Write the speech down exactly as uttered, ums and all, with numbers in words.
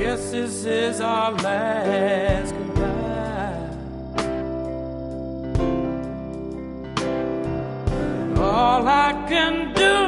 Guess this is our last goodbye. All I can do